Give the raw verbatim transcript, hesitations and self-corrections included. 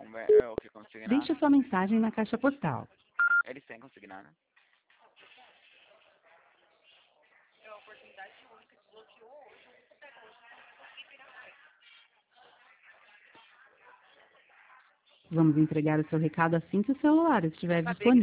É o que consignar. Deixe sua mensagem na caixa postal. Eles têm consignar, né? Vamos entregar o seu recado assim que o celular estiver disponível.